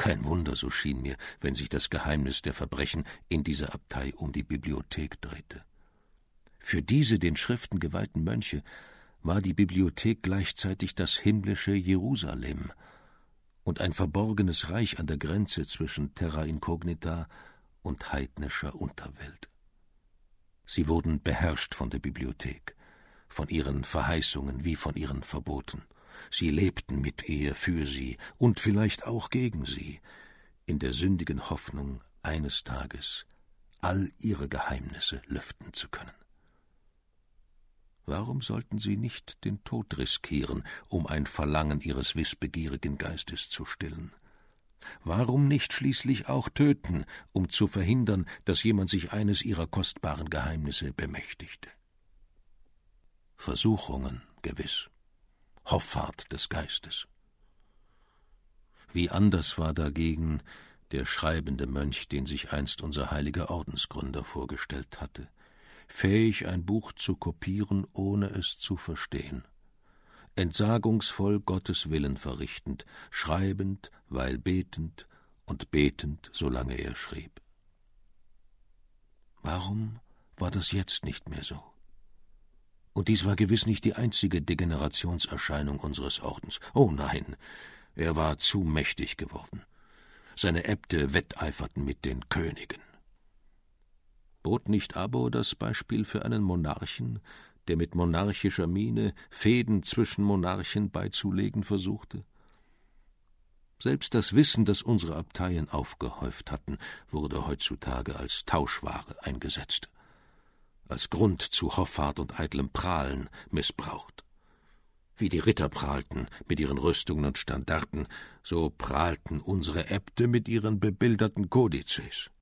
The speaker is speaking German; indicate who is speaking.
Speaker 1: Kein Wunder, so schien mir, wenn sich das Geheimnis der Verbrechen in dieser Abtei um die Bibliothek drehte. Für diese den Schriften geweihten Mönche war die Bibliothek gleichzeitig das himmlische Jerusalem und ein verborgenes Reich an der Grenze zwischen Terra Incognita und heidnischer Unterwelt. Sie wurden beherrscht von der Bibliothek, von ihren Verheißungen wie von ihren Verboten. Sie lebten mit ihr, für sie und vielleicht auch gegen sie, in der sündigen Hoffnung, eines Tages all ihre Geheimnisse lüften zu können. Warum sollten sie nicht den Tod riskieren, um ein Verlangen ihres wissbegierigen Geistes zu stillen? Warum nicht schließlich auch töten, um zu verhindern, dass jemand sich eines ihrer kostbaren Geheimnisse bemächtigte? Versuchungen, gewiss. Hoffart des Geistes. Wie anders war dagegen der schreibende Mönch, den sich einst unser heiliger Ordensgründer vorgestellt hatte, fähig, ein Buch zu kopieren, ohne es zu verstehen, entsagungsvoll Gottes Willen verrichtend, schreibend, weil betend und betend, solange er schrieb. Warum war das jetzt nicht mehr so? Und dies war gewiss nicht die einzige Degenerationserscheinung unseres Ordens. Oh nein, er war zu mächtig geworden. Seine Äbte wetteiferten mit den Königen. Bot nicht Abbo das Beispiel für einen Monarchen, der mit monarchischer Miene Fehden zwischen Monarchen beizulegen versuchte? Selbst das Wissen, das unsere Abteien aufgehäuft hatten, wurde heutzutage als Tauschware eingesetzt, als Grund zu Hoffart und eitlem Prahlen missbraucht. Wie die Ritter prahlten mit ihren Rüstungen und Standarten, so prahlten unsere Äbte mit ihren bebilderten Kodizes.